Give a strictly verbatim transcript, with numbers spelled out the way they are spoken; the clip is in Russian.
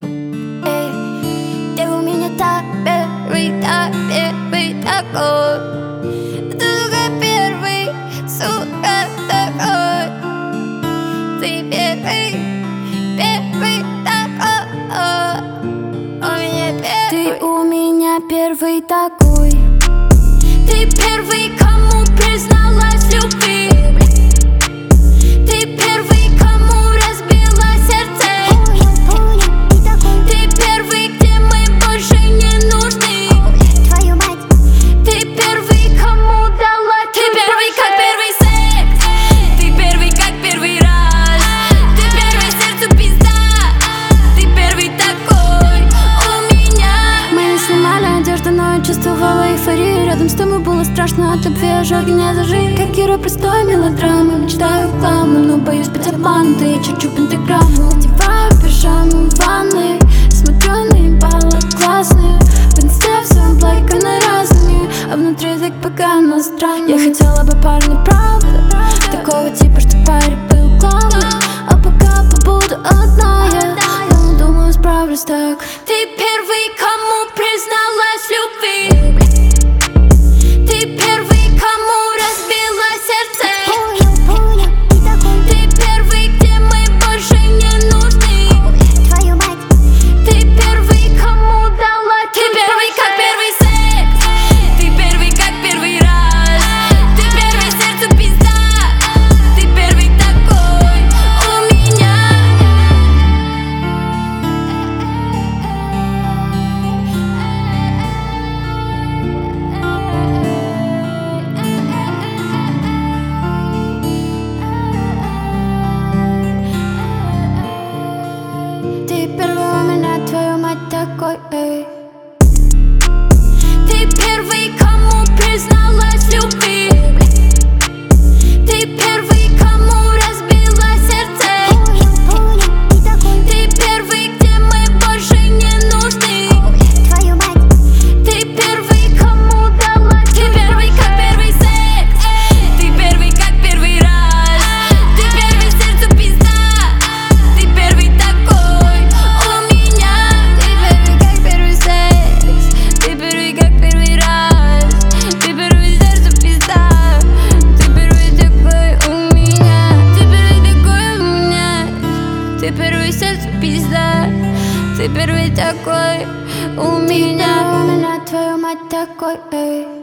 Эй, ты у меня так первый, так первый такой. Сука, первый, сука, такой. Ты первый, первый такой. У меня первый. Ты у меня первый такой. Ты первый, кому призналась в любви. Ты первый, кому разбила сердце. Ты первый, где мы больше не нужны. Твою мать. Ты первый, кому дала. Ты первый, как первый секс. Ты первый, как первый раз. Ты первый, сердцу пизда. Ты первый такой у меня. Мы не снимали одежду, но я чувствовала эйфорию. Рядом с тобой было страшно от любви, ожоги не зажили. Как герой простой мелодрамы. Мечтаю главную, но боюсь быть обманутой. Чуть-чуть пентаграмму. Надеваю пижаму в ванной. Смотрю на ебало классные. В инсте все облайканы разными, а внутри так погано странно. Я хотела бы парня, правда, такого типа, что парень был главный. А пока побуду одна я, но думаю, справлюсь так. Ты первый, кому призналась в любви. Ты первый, кому разбила сердце. Ты первый, где мы больше не нужны. Твою мать. Ты первый, кому дала. Ты первый, как первый секс. Ты первый, как первый раз. Ты первый, сердцу пизда. Ты первый такой у меня. Ты первый у меня, твою мать такой, эй. Ты первый, кому призналась в любви. Ты первый, кому разбила сердце. Ты первый, где мы больше не нужны. Твою мать. Ты первый, кому дала. Ты первый, как первый секс. Ты первый, как первый раз. Ты первый, сердцу пизда. Ты первый такой у меня. Ты первый, как первый секс. Ты первый, как первый раз. Ты первый, сердцу пизда. Ты первый такой у меня. Ты первый такой у меня. Ты первый, сердцу пизда. Ты первый такой у меня. У меня, твою мать такой, эй.